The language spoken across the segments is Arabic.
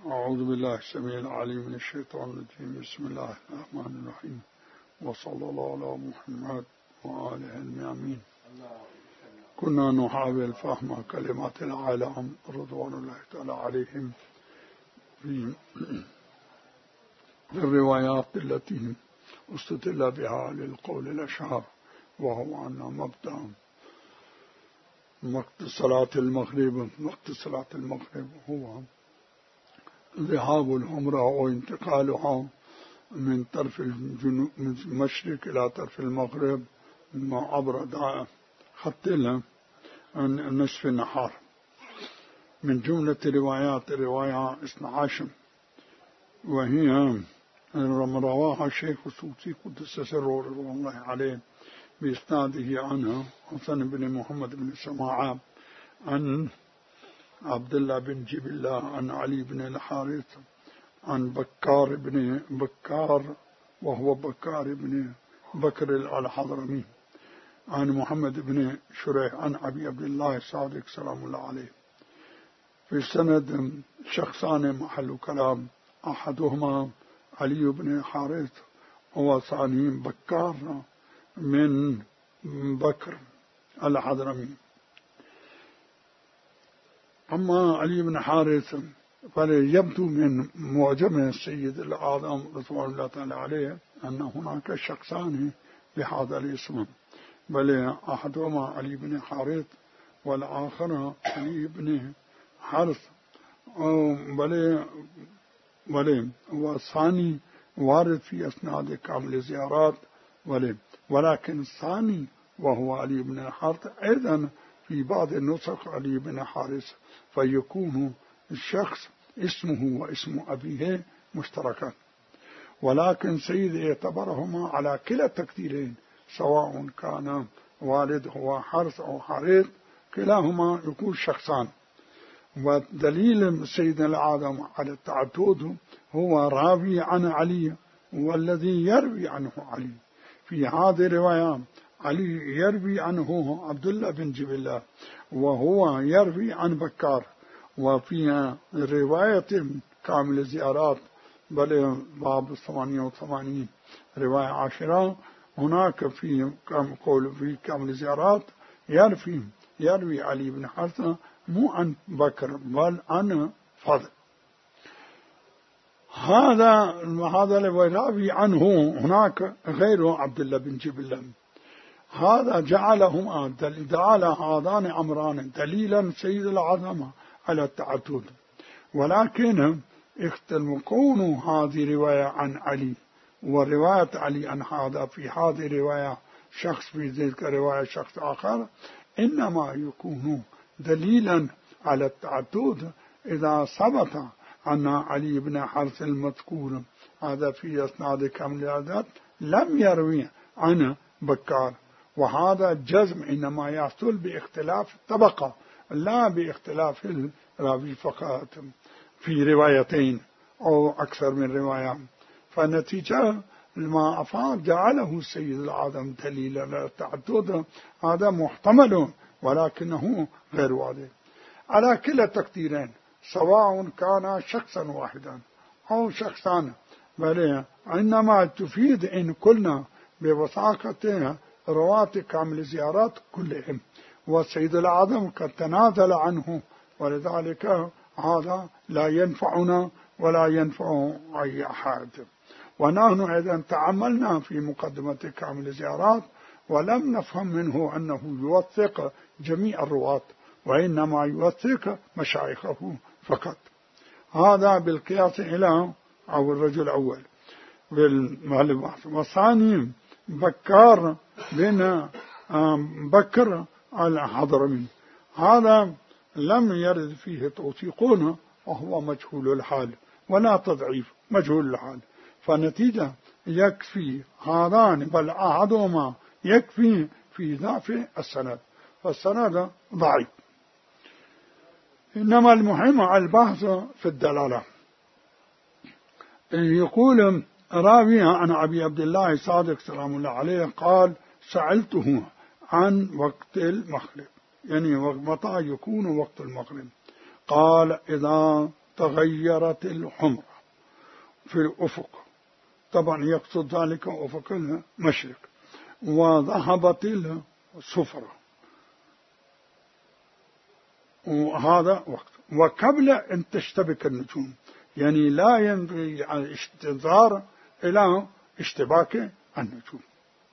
أعوذ بالله السميع العليم من الشيطان الرجيم. بسم الله الرحمن الرحيم، وصلى الله على محمد وآله الميامين. كنا نحاول فهم كلمات العالم رضوان الله تعالى عليهم في الروايات التي استدل بها للقول الأشهر، وهو أن مبدأ وقت صلاة المغرب هو ذهاب العمرة وانتقالها من طرف من المشرق إلى طرف المغرب عبر خط نصف النهار. من جملة رواية 12، وهي رواها الشيخ السوسي قدس سره رضوان الله عليه بإسناده عنه حسن بن محمد بن سماعة عن عبد الله بن جيب الله عن علي بن الحارث عن بكار بن بكار وهو بكار بن بكر الحضرمي عن محمد بن شريح عن أبي عبد الله الصادق سلام الله عليه. في السند شخصان محل كلام، أحدهما علي بن الحارث وثاني بكار من بكر الحضرمي. أما علي بن حارث فليبدو من معجم السيد الأعظم رضوان الله تعالى عليه أن هناك شخصان بهذا الاسم، بل أحدهما علي بن حارث والآخر علي بن حارث، بل والثاني وارد في أسناد كامل زيارات، ولكن الثاني وهو علي بن حارث أيضا في بعض النسخ علي بن حارث، فيكون الشخص اسمه واسم أبيه مشتركا. ولكن سيد اعتبرهما على كلا التقديرين، سواء كان والد هو حارث أو حارث، كلاهما يكون شخصان. ودليل سيدنا الأعظم على التعدد هو راوي عن علي والذي يروي عنه علي. في هذه الرواية علي يروي عنه عبد الله بن جيب الله وهو يروي عن بكار. وفي رواية كامل الزيارات بل باب 88 رواية 10 هناك في قول في كامل الزيارات يروي علي بن حارث مو عن بكر بل عن فضل. هذا الراوي عنه هناك غير عبد الله بن جيب الله. هذا جعل هذان أمران دليلا سيد العظمة على التعدد. ولكن كون هذه رواية عن علي ورواية علي عن هذا في هذه رواية شخص، في ذلك رواية شخص آخر، إنما يكون دليلا على التعدد إذا ثبت أن علي بن حارث المذكور هذا في أسناد كامل الزيارات لم يروي عن بكار. وهذا الجزم إنما يحصل باختلاف الطبقة لا باختلاف الراوي فقط في روايتين أو أكثر من رواية. فنتيجة ما أفعل جعله السيد الأعظم دليلا على التعدد هذا محتمل ولكنه غير واضح. على كلا التقديرين سواء كان شخصا واحدا أو شخصان، بل إنما تفيد إن كلنا بوثاقة رواة كامل الزيارات كلهم، والسيد الأعظم قد تنازل عنه، ولذلك هذا لا ينفعنا ولا ينفع أي أحد. ونحن أيضا تعملنا في مقدمة كامل الزيارات ولم نفهم منه أنه يوثق جميع الرواة، وإنما يوثق مشايخه فقط. هذا بالقياس إلى أو الرجل الأول. والثاني بكار بن بكر الحضرمي، هذا لم يرد فيه توثيقون وهو مجهول الحال ولا تضعيف، مجهول الحال. فنتيجة يكفي هذان بل أحدهما يكفي في ضعف السند، فالسند ضعيف. إنما المهم على البحث في الدلالة. يقول راوي عن أبي عبد الله صادق سلام الله عليه قال سألته عن وقت المغرب، يعني متى يكون وقت المغرب؟ قال إذا تغيرت الحمرة في الأفق، طبعا يقصد ذلك أفق المشرق، وذهبت الصفرة، وهذا وقت وقبل أن تشتبك النجوم، يعني لا ينبغي الانتظار إلى اشتباك النجوم.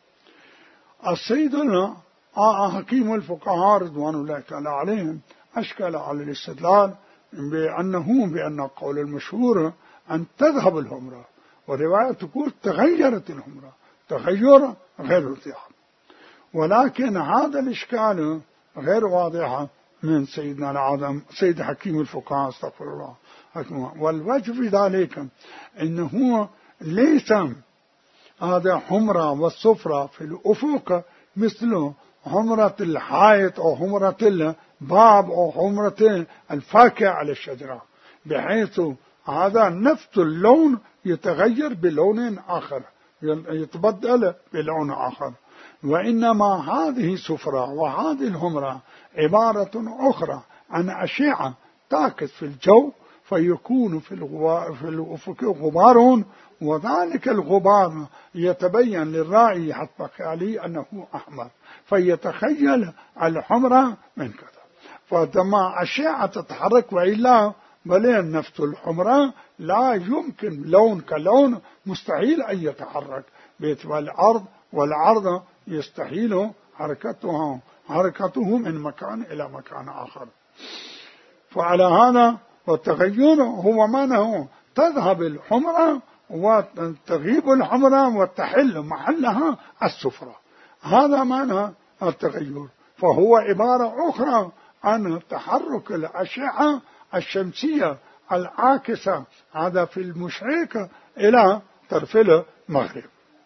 السيدنا حكيم الفقهاء رضوان الله تعالى عليهم أشكل على الاستدلال بأن القول المشهور أن تذهب الحمرة، ورواية تقول تغيرت الحمرة تغير غير واضح، ولكن هذا الإشكال غير واضح من سيدنا العظم سيد حكيم الفقهاء استغفر الله. والوجه في ذلك إنه ليس هذا حمرة والصفرة في الأفق مثل حمرة الحائط أو حمرة الباب أو حمرة الفاكهة على الشجرة، بحيث هذا نفس اللون يتغير بلون آخر، يتبدل بلون آخر، وإنما هذه الصفرة وهذه الحمرة عبارة أخرى عن أشعة تعكس في الجو، فيكون في الأفق غبار، وذلك الغبار يتبين للرائي حتى خيالي أنه أحمر، فيتخيل الحمرة من كذا، فلما أشعة تتحرك، وإلا بل نفس الحمرة لا يمكن لون كلون مستحيل أن يتحرك، الأرض والعرض يستحيل حركته من مكان إلى مكان آخر. فعلى هذا والتغير هو معناه تذهب الحمرة وتغيب الحمرة وتحل محلها الصفرة، هذا معنى التغير، فهو عبارة أخرى عن تحرك الأشعة الشمسية العاكسة هذا في المشرق إلى طرف المغرب،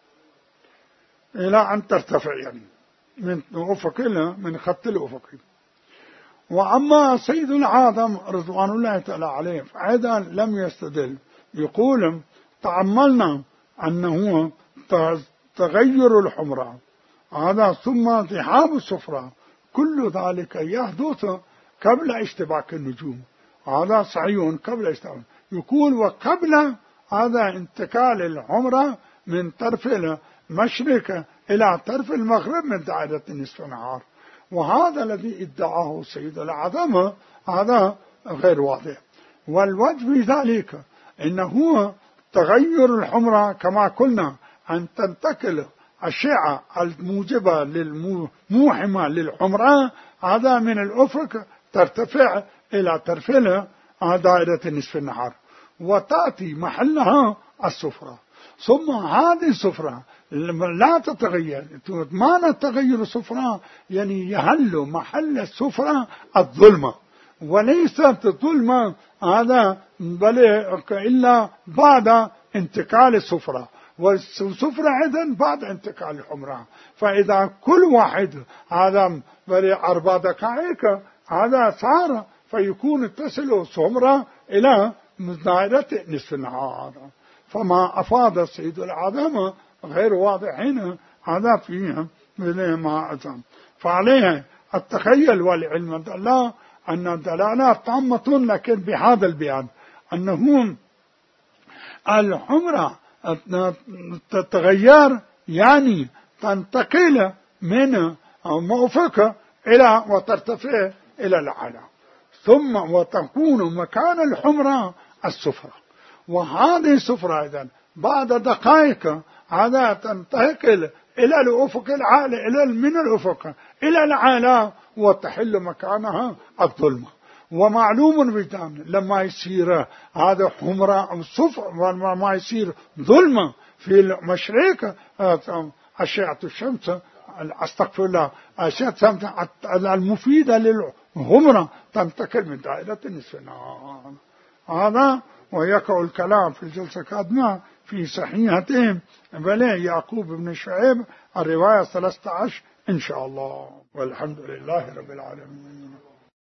إلى أن ترتفع يعني من أفق من خط الأفق. وأما سيد العظم رضوان الله تعالى عليه فأيضا لم يستدل، يقول تأملنا أنه تغير الحمرة هذا ثم ذهاب الصفرة كل ذلك يحدث قبل اشتباك النجوم، هذا صحيح قبل اشتباك، يقول وقبل هذا انتقال الحمرة من طرف المشرق إلى طرف المغرب من دائرة نصف النهار، وهذا الذي ادعاه سيد العظم هذا غير واضح. والوجه في ذلك إنه تغير الحمرة كما قلنا أن تنتقل الأشعة الموجبة موحمة للحمرة هذا من الأفق ترتفع إلى طرف دائرة نصف النهار وتأتي محلها الصفرة، ثم هذه الصفرة لا تتغير. معنى تغير الصفرة يعني يهل محل الصفرة الظلمة، وليست الظلمة هذا بل إلا بعد انتقال الصفرة، والصفرة أيضا بعد انتقال الحمرة، فإذا كل واحد هذا بل 4 دقائق هذا صار فيكون تصل الصفرة إلى دائرة نصف النهار. فما أفاد السيد العظم غير واضحين هذا فيه ما أتم، فعليه التخيل والعلم الله أن الدلالات طامة، لكن بهذا البيان أنه الحمرة تتغير يعني تنتقل من أفق إلى وترتفع إلى الأعلى، ثم وتكون مكان الحمرة الصفرة، وهذه الصفرة إذن بعد دقائق هذا تنتقل إلى الأفق العالي من الأفق إلى الأعلى وتحل مكانها الظلمة. ومعلوم بذلك لما يصير هذا حمرة أو صفر ولما يصير ظلمة في المشرق أشعة الشمس استغفر الله أشعة الشمس المفيدة للحمرة تنتقل من دائرة نصف النهار. هذا ويقع الكلام في الجلسة القادمة في صحيحتهم بل يعقوب بن شعيب الرواية 13 إن شاء الله، والحمد لله رب العالمين.